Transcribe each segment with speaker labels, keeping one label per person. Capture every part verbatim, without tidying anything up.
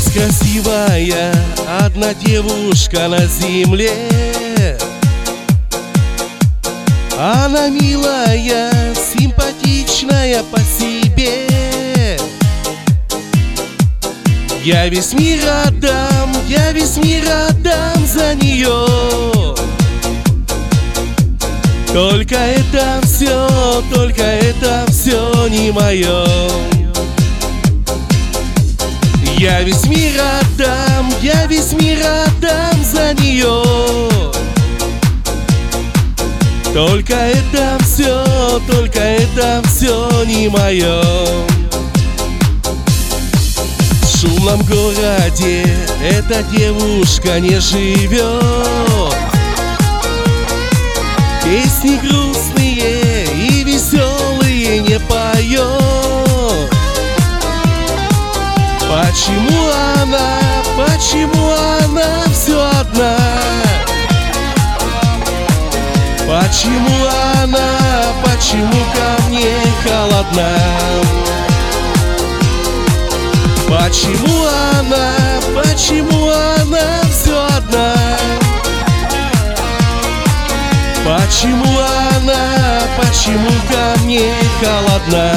Speaker 1: Есть красивая одна девушка на земле. Она милая, симпатичная по себе. Я весь мир отдам, я весь мир отдам за нее. Только это все, только это все не мое. Я весь мир отдам, я весь мир отдам за нее. Только это все, только это все не мое. В шумном городе эта девушка не живет. Песни грустные и веселые не поет. Почему она, почему она все одна? Почему она, почему ко мне холодна? Почему она, почему она все одна? Почему она, почему ко мне холодна?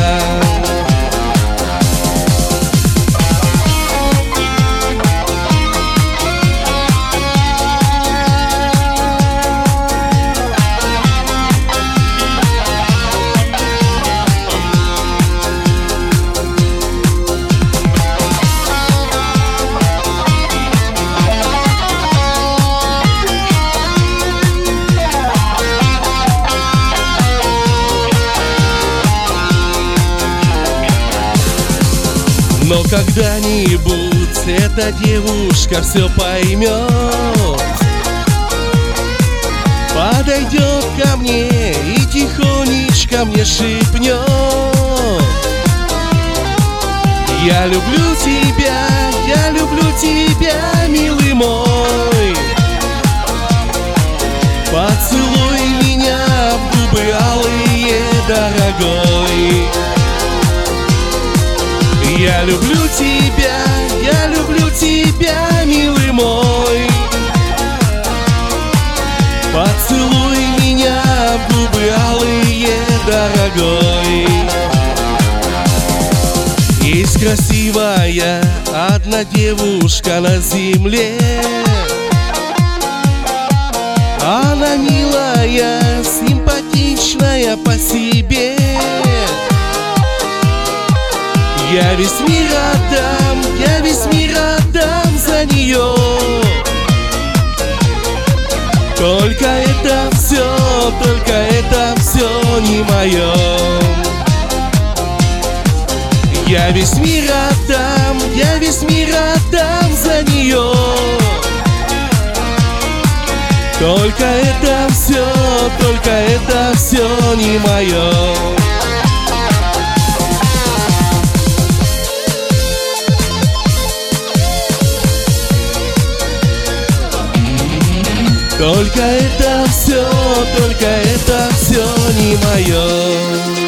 Speaker 1: Но когда-нибудь эта девушка все поймет, подойдет ко мне и тихонечко мне шепнет: я люблю тебя, я люблю тебя, милый мой. Поцелуй меня в губы алые, дорогой. Я люблю тебя, я люблю тебя, милый мой. Поцелуй меня в губы алые, дорогой. Есть красивая одна девушка на земле. Она милая, симпатичная по себе. Я весь мир отдам, я весь мир отдам за нее. Только это все, только это все не мое. Я весь мир отдам, я весь мир отдам за нее. Только это все, только это все не мое. Только это все, только это все не мое.